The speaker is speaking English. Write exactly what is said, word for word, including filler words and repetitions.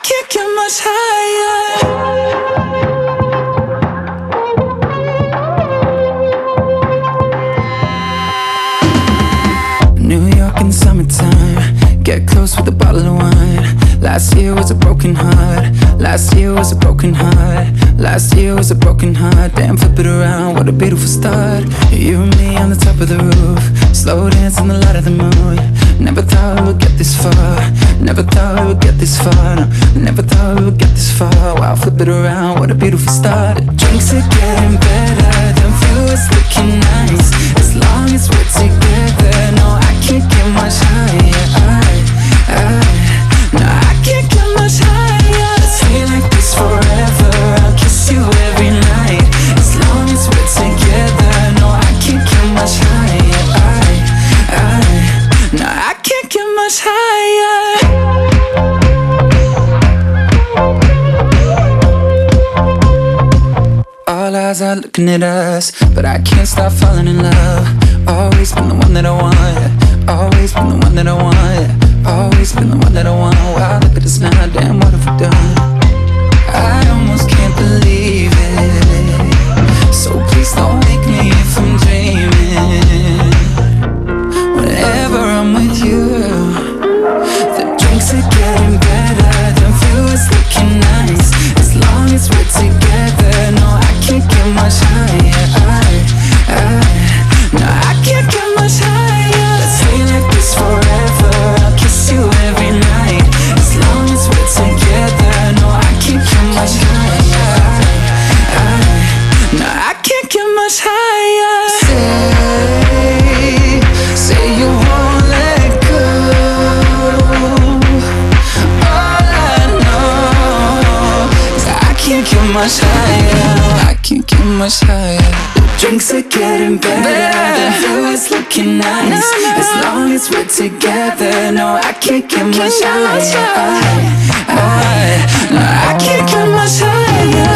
can't get much higher. New York in the summertime, get close with a bottle of wine. Last year was a broken heart. Last year was a broken heart. Last year was a broken heart. Damn, flip it around, what a beautiful start. You and me on the top of the roof, slow dance in the light of the moon. Never thought we would get this far. Never thought we would get this far. No, never thought we would get this far. Wow, flip it around, what a beautiful start. Drinks are getting better, the view is looking nice. As long as we're together, no, I can't get much higher. I, I, no, I can't get much higher. Let's stay like this forever. I'll kiss you every night. As long as we're together, no, I can't get much higher. I, I, no, I can't get much higher. All eyes are looking at us, but I can't stop falling in love. Always been the one that I want. Always been the one that I want. Always been the one that I want. Wow, look at us now, damn, what have we done? I almost can't believe it. So please don't wake me if I'm dreaming. Whenever I'm with you, the drinks are getting better, the view is looking nice. As long as we're together, no, I can't get much higher. I, I, no, I can't get much higher. Let's stay like this forever. I'll kiss you every night. As long as we're together, no, I can't get much higher. I, I, no, I can't get much higher. Say, say you won't let go. All I know is I can't get much higher. I can't get much higher. Drinks are getting better, the view is looking nice. As long as we're together, no, I can't get much higher. I, I, no, I can't get much higher.